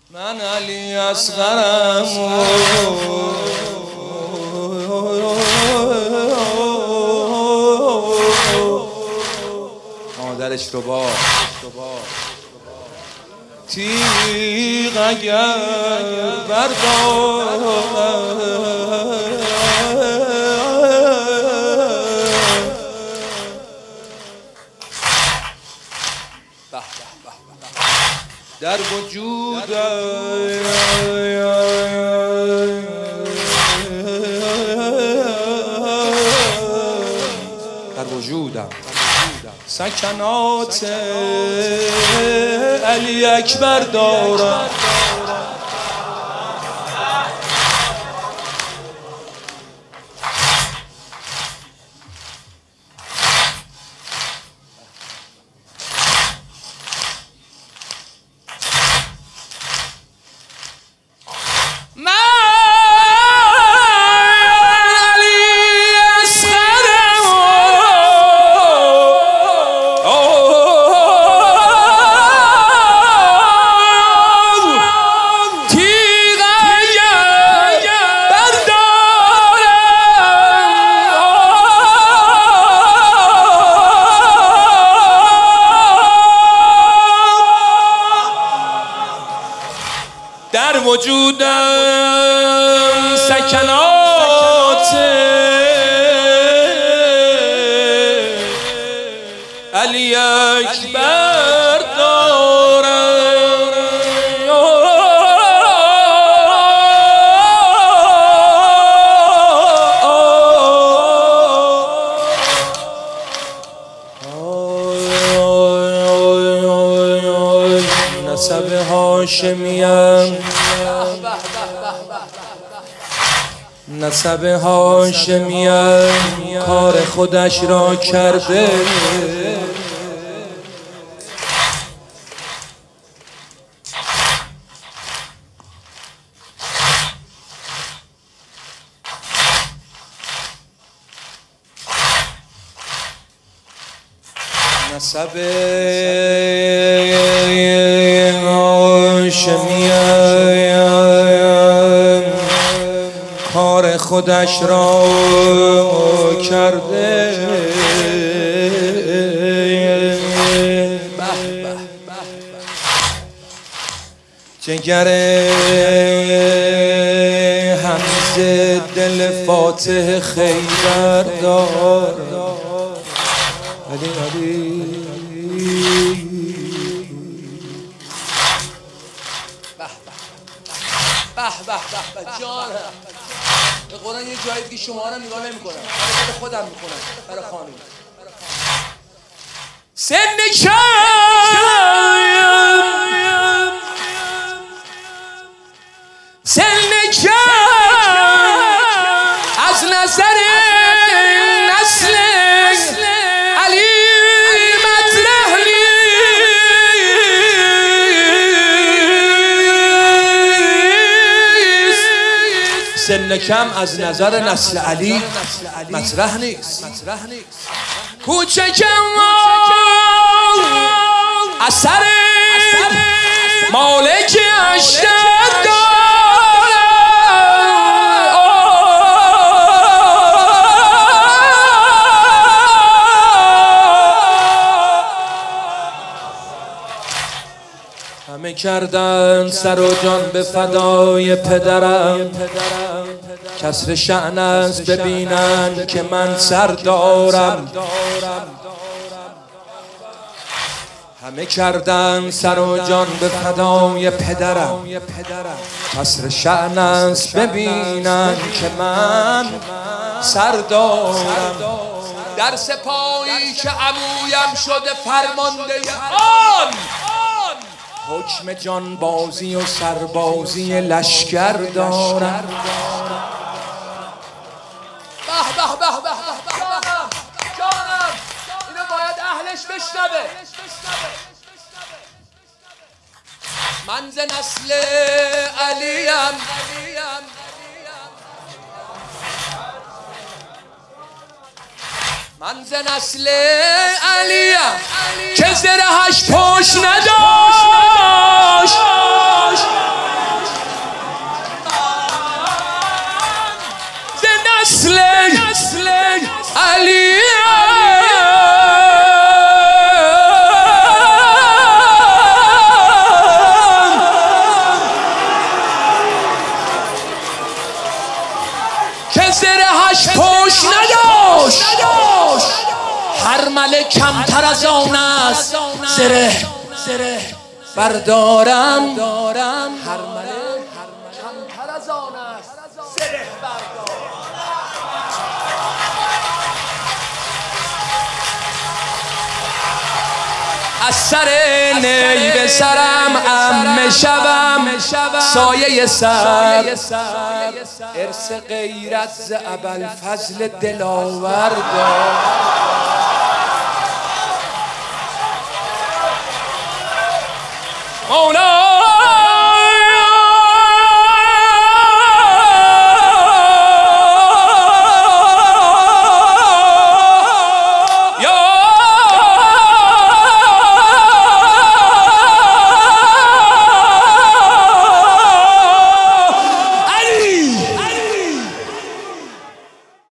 من علی اصغرم مادرش رو با تیغ اگر بردارم در وجودم سکنات علی اکبر دارم. در وجودم سکنات علی اکبر دارم. نسب هاشمیم نسب هاشمیم کار خودش را کرده. نسب هاشمیم کار خودش را کرده. جگر حمزه دل فاتح خیبر دارد. علی علی به جانم به قرآن یه جایی که شما رو نگاه نمی کنم، برای خودم می کنم، برای خانم. سن کم از نظر نسل علی مطرح نیست. سن کم از نظر نسل علی مطرح نیست. کوچکم اثر مالک اشتر دارد. همه کردن سر و جان به فدای پدرم، کسر شأن است ببینن که من سر دارم. همه کردن سر و جان به فدای پدرم، کسر شأن است ببینن که من سر دارم. در سپاهی که عمویم شده فرمانده آن، حکم جان بازی و سربازی لشکر دارم. جانم اینو باید اهلش بشنوه. من ز نسل علیم، من ز نسل علیم که زرهش پشت نداشت. کمتر از آن است زره بردارم، هرمله کمتر از آن است زره بردارم. از سر نی به سرم عمه شوم سایه سر، ارث غیرت ز ابوالفضل دلاور دار. مولا